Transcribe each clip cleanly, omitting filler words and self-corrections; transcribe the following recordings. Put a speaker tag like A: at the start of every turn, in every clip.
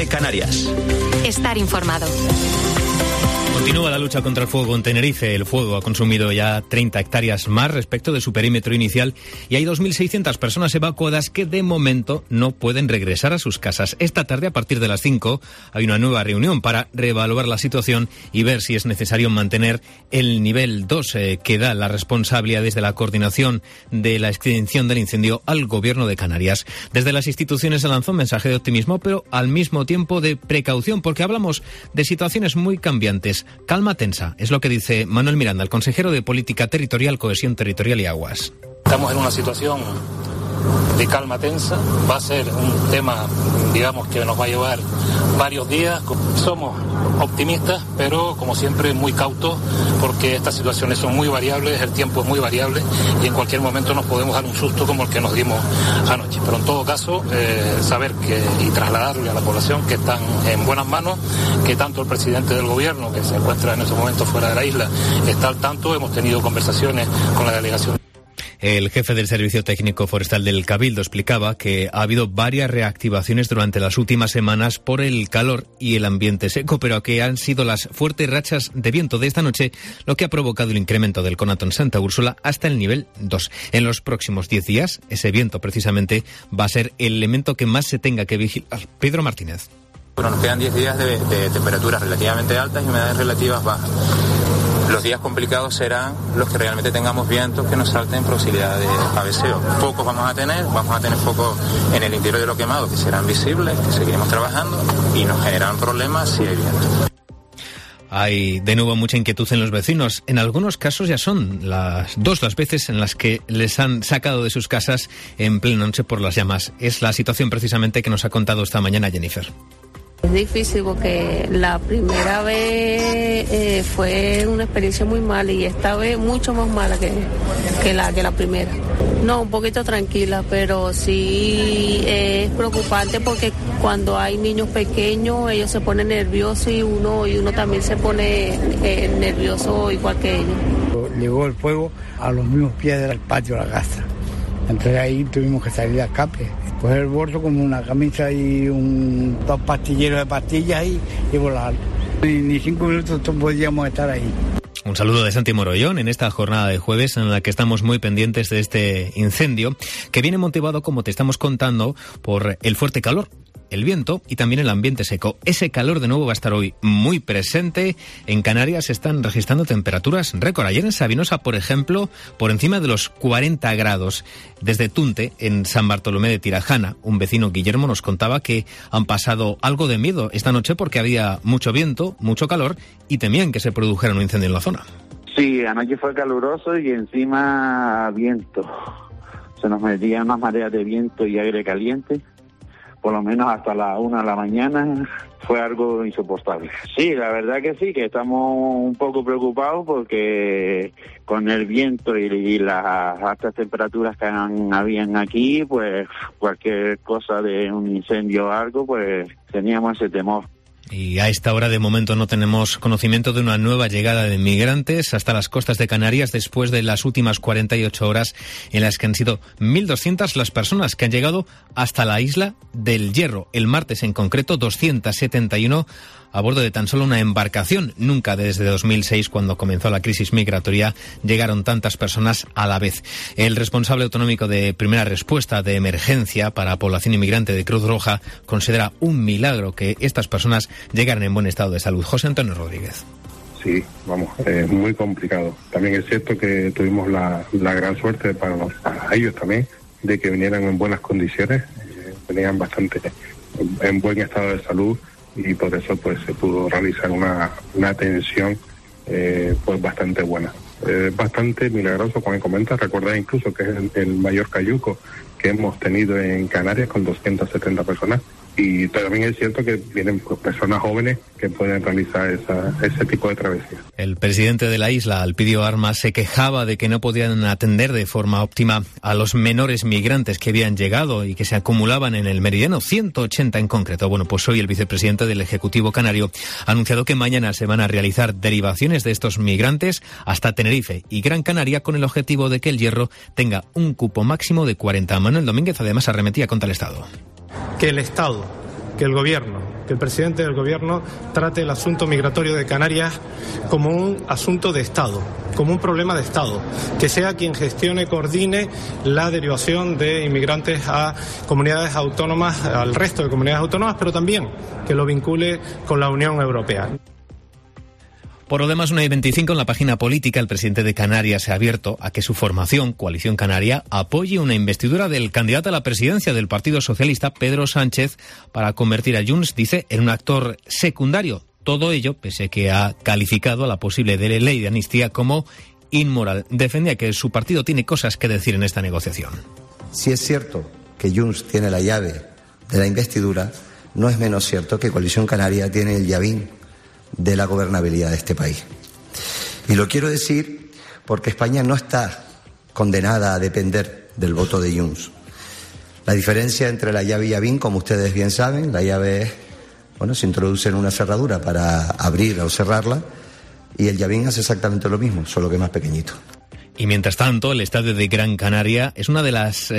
A: Canarias.
B: Estar informado.
C: Continúa la lucha contra el fuego en Tenerife. El fuego ha consumido ya 30 hectáreas más respecto de su perímetro inicial y hay 2.600 personas evacuadas que de momento no pueden regresar a sus casas. Esta tarde, a partir de las 5, hay una nueva reunión para reevaluar la situación y ver si es necesario mantener el nivel 2 que da la responsabilidad desde la coordinación de la extinción del incendio al Gobierno de Canarias. Desde las instituciones se lanzó un mensaje de optimismo, pero al mismo tiempo de precaución, porque hablamos de situaciones muy cambiantes. Calma tensa, es lo que dice Manuel Miranda, el consejero de Política Territorial, Cohesión Territorial y Aguas.
D: Estamos en una situación de calma tensa, va a ser un tema, digamos, que nos va a llevar varios días. Somos optimistas, pero como siempre muy cautos, porque estas situaciones son muy variables, el tiempo es muy variable y en cualquier momento nos podemos dar un susto como el que nos dimos anoche. Pero en todo caso, saber y trasladarle a la población que están en buenas manos, que tanto el presidente del gobierno, que se encuentra en ese momento fuera de la isla, está al tanto. Hemos tenido conversaciones con la delegación.
C: El jefe del Servicio Técnico Forestal del Cabildo explicaba que ha habido varias reactivaciones durante las últimas semanas por el calor y el ambiente seco, pero que han sido las fuertes rachas de viento de esta noche lo que ha provocado el incremento del conato en Santa Úrsula hasta el nivel 2. En los próximos 10 días, ese viento precisamente va a ser el elemento que más se tenga que vigilar. Pedro Martínez.
E: Bueno, nos quedan 10 días de temperaturas relativamente altas y humedades relativas bajas. Los días complicados serán los que realmente tengamos vientos que nos salten en proximidad de paveseo. Focos vamos a tener focos en el interior de lo quemado que serán visibles, que seguiremos trabajando y nos generarán problemas si hay viento.
C: Hay de nuevo mucha inquietud en los vecinos. En algunos casos ya son las veces en las que les han sacado de sus casas en plena noche por las llamas. Es la situación precisamente que nos ha contado esta mañana Jennifer.
F: Es difícil porque la primera vez fue una experiencia muy mala y esta vez mucho más mala que la primera. No, un poquito tranquila, pero sí es preocupante porque cuando hay niños pequeños ellos se ponen nerviosos y uno también se pone nervioso igual que ellos.
G: Llegó el fuego a los mismos pies del patio de la casa. Entonces ahí tuvimos que salir a escape. Coger el bolso como una camisa y dos pastilleros de pastillas y volar. Ni 5 minutos podíamos estar ahí.
C: Un saludo de Santi Morollón en esta jornada de jueves en la que estamos muy pendientes de este incendio que viene motivado, como te estamos contando, por el fuerte calor, el viento y también el ambiente seco. Ese calor de nuevo va a estar hoy muy presente. En Canarias se están registrando temperaturas récord. Ayer en Sabinosa, por ejemplo, por encima de los 40 grados. Desde Tunte, en San Bartolomé de Tirajana, un vecino, Guillermo, nos contaba que han pasado algo de miedo esta noche porque había mucho viento, mucho calor y temían que se produjera un incendio en la zona.
H: Sí, anoche fue caluroso y encima viento. Se nos metían unas mareas de viento y aire caliente. Por lo menos hasta la 1 de la mañana fue algo insoportable. Sí, la verdad que sí, que estamos un poco preocupados porque con el viento y las altas temperaturas que habían aquí, pues cualquier cosa de un incendio o algo, pues teníamos ese temor.
C: Y a esta hora de momento no tenemos conocimiento de una nueva llegada de migrantes hasta las costas de Canarias después de las últimas 48 horas en las que han sido 1.200 las personas que han llegado hasta la isla del Hierro. El martes en concreto 271 a bordo de tan solo una embarcación. Nunca desde 2006, cuando comenzó la crisis migratoria, llegaron tantas personas a la vez. El responsable autonómico de primera respuesta de emergencia para población inmigrante de Cruz Roja considera un milagro que estas personas llegaran en buen estado de salud. José Antonio Rodríguez.
I: Sí, vamos, es muy complicado. También es cierto que tuvimos la gran suerte para ellos también de que vinieran en buenas condiciones, venían bastante en buen estado de salud y por eso pues se pudo realizar una atención pues bastante buena. Bastante milagroso, como comenta. Recordad incluso que es el mayor cayuco que hemos tenido en Canarias con 270 personas. Y también es cierto que vienen pues, personas jóvenes que pueden realizar ese tipo de travesías.
C: El presidente de la isla, Alpidio Armas, se quejaba de que no podían atender de forma óptima a los menores migrantes que habían llegado y que se acumulaban en el meridiano, 180 en concreto. Bueno, pues hoy el vicepresidente del Ejecutivo Canario ha anunciado que mañana se van a realizar derivaciones de estos migrantes hasta Tenerife y Gran Canaria con el objetivo de que el Hierro tenga un cupo máximo de 40. Manuel Domínguez además arremetía contra el Estado.
J: Que el Estado
A: que el presidente del gobierno trate el asunto migratorio de Canarias como un asunto de Estado, como un problema de Estado, que sea quien gestione, coordine la derivación de inmigrantes a comunidades autónomas, al resto de comunidades autónomas, pero también que lo vincule con la Unión Europea.
C: Por lo demás, 1:25 en la página política, el presidente de Canarias se ha abierto a que su formación, Coalición Canaria, apoye una investidura del candidato a la presidencia del Partido Socialista, Pedro Sánchez, para convertir a Junts, dice, en un actor secundario. Todo ello, pese a que ha calificado a la posible ley de amnistía como inmoral. Defendía que su partido tiene cosas que decir en esta negociación.
B: Si es cierto que Junts tiene la llave de la investidura, no es menos cierto que Coalición Canaria tiene el llavín de la gobernabilidad de este país. Y lo quiero decir porque España no está condenada a depender del voto de Junts. La diferencia entre la llave y llavín, como ustedes bien saben, la llave es, se introduce en una cerradura para abrir o cerrarla, y el llavín hace exactamente lo mismo, solo que más pequeñito.
C: Y mientras tanto, el estadio de Gran Canaria es uno de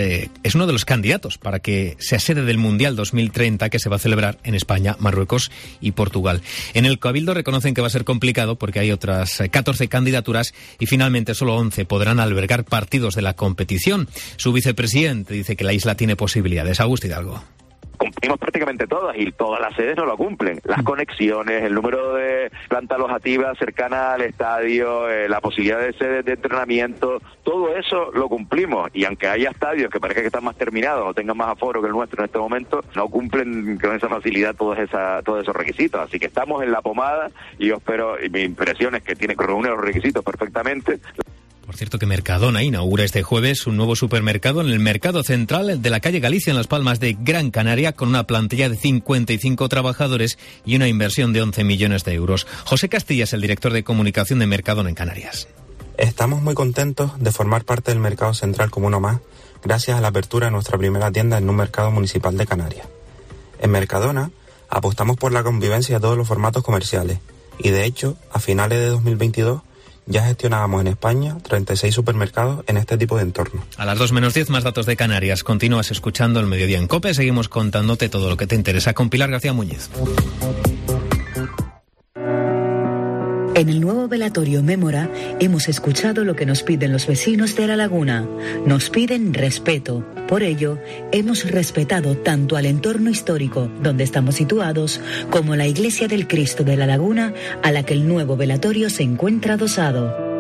C: los candidatos para que sea sede del Mundial 2030 que se va a celebrar en España, Marruecos y Portugal. En el Cabildo reconocen que va a ser complicado porque hay otras 14 candidaturas y finalmente solo 11 podrán albergar partidos de la competición. Su vicepresidente dice que la isla tiene posibilidades. Agustín Hidalgo.
J: Cumplimos prácticamente todas y todas las sedes no lo cumplen. Las conexiones, el número de planta alojativa cercana al estadio, la posibilidad de sedes de entrenamiento, todo eso lo cumplimos. Y aunque haya estadios que parezca que están más terminados o tengan más aforo que el nuestro en este momento, no cumplen con esa facilidad todos esos requisitos. Así que estamos en la pomada y yo espero, y mi impresión es que tiene que reunir los requisitos perfectamente.
C: Por cierto que Mercadona inaugura este jueves un nuevo supermercado en el Mercado Central de la calle Galicia, en Las Palmas de Gran Canaria, con una plantilla de 55 trabajadores y una inversión de 11 millones de euros. José Castilla es el director de comunicación de Mercadona en Canarias.
K: Estamos muy contentos de formar parte del Mercado Central como uno más, gracias a la apertura de nuestra primera tienda en un mercado municipal de Canarias. En Mercadona apostamos por la convivencia de todos los formatos comerciales y, de hecho, a finales de 2022 ya gestionábamos en España 36 supermercados en este tipo de entorno.
C: A las 2:10, más datos de Canarias. Continúas escuchando El Mediodía en COPE. Seguimos contándote todo lo que te interesa con Pilar García Muñiz.
L: En el nuevo velatorio Mémora hemos escuchado lo que nos piden los vecinos de La Laguna. Nos piden respeto. Por ello, hemos respetado tanto al entorno histórico donde estamos situados como la Iglesia del Cristo de La Laguna, a la que el nuevo velatorio se encuentra adosado.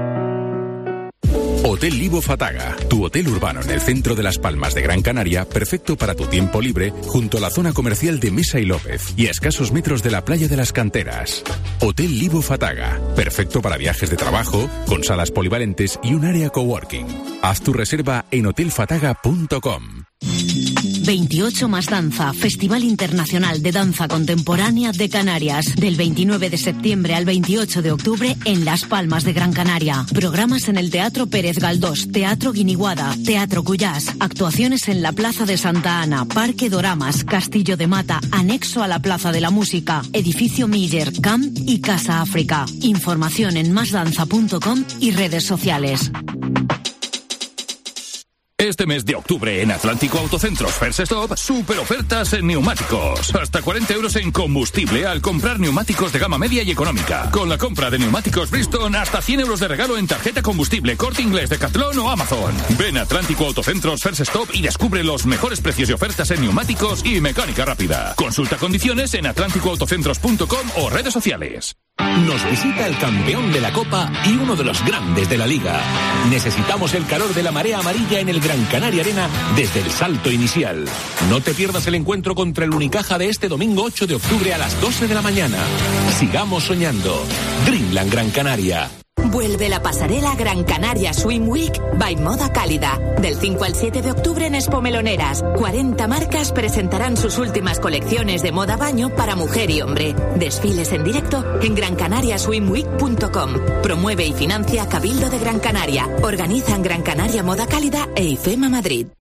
M: Hotel Libo Fataga, tu hotel urbano en el centro de Las Palmas de Gran Canaria, perfecto para tu tiempo libre, junto a la zona comercial de Mesa y López y a escasos metros de la playa de las Canteras. Hotel Libo Fataga, perfecto para viajes de trabajo, con salas polivalentes y un área coworking. Haz tu reserva en hotelfataga.com.
N: 28 más danza, Festival Internacional de Danza Contemporánea de Canarias, del 29 de septiembre al 28 de octubre en Las Palmas de Gran Canaria. Programas en el Teatro Pérez Galdós, Teatro Guiniguada, Teatro Cuyás, actuaciones en la Plaza de Santa Ana, Parque Doramas, Castillo de Mata, anexo a la Plaza de la Música, Edificio Miller, Camp y Casa África. Información en másdanza.com y redes sociales.
M: Este mes de octubre en Atlántico Autocentros First Stop, super ofertas en neumáticos. Hasta 40 euros en combustible al comprar neumáticos de gama media y económica. Con la compra de neumáticos Bridgestone, hasta 100 euros de regalo en tarjeta combustible, Corte Inglés, Decathlon o Amazon. Ven a Atlántico Autocentros First Stop y descubre los mejores precios y ofertas en neumáticos y mecánica rápida. Consulta condiciones en atlánticoautocentros.com o redes sociales.
O: Nos visita el campeón de la Copa y uno de los grandes de la Liga. Necesitamos el calor de la marea amarilla en el Gran Canaria Arena desde el salto inicial. No te pierdas el encuentro contra el Unicaja de este domingo 8 de octubre a las 12 de la mañana. Sigamos soñando. Dreamland Gran Canaria.
P: Vuelve la pasarela Gran Canaria Swim Week by Moda Cálida. Del 5 al 7 de octubre en Expo Meloneras, 40 marcas presentarán sus últimas colecciones de moda baño para mujer y hombre. Desfiles en directo en grancanariaswimweek.com. Promueve y financia Cabildo de Gran Canaria. Organizan Gran Canaria Moda Cálida e IFEMA Madrid.